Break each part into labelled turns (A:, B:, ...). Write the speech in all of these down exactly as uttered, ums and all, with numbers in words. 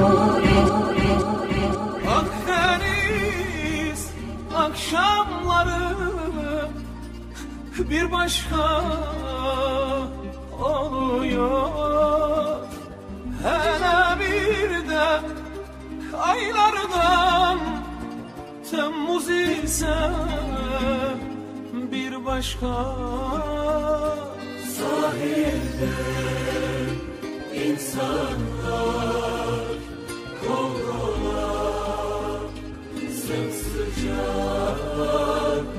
A: Akdeniz akşamları bir başka oluyor. Hele bir de aylardan Temmuz ise bir başka. Sahilde insanlar kol kola, sımsıcak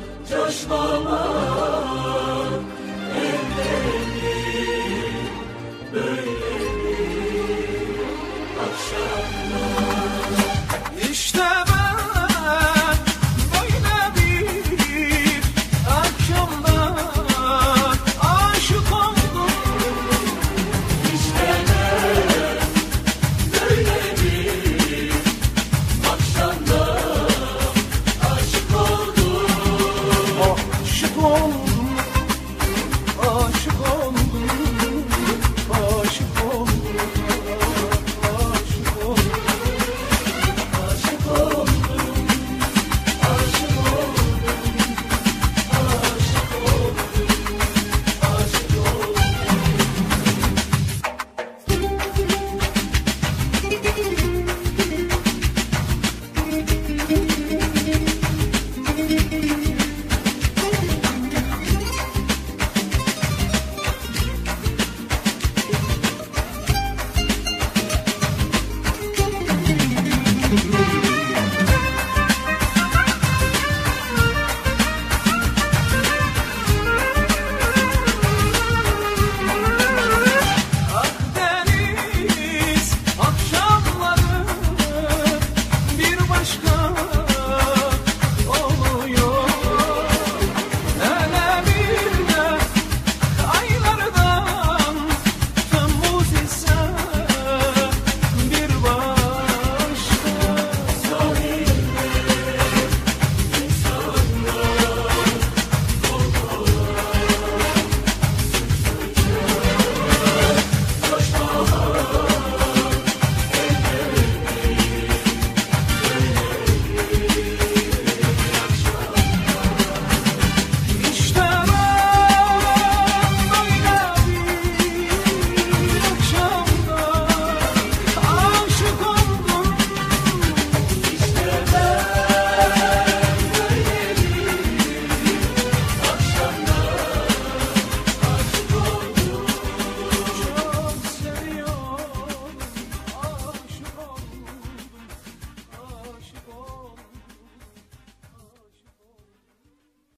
A: coşmalar, ellerini böyle bir akşamlar. İşte ben böyle bir akşamda aşık oldum. İşte ben böyle bir akşamda aşık oldum. Aşık oldum, aşık oldum, aşık oldum, aşık oldum. Thank you.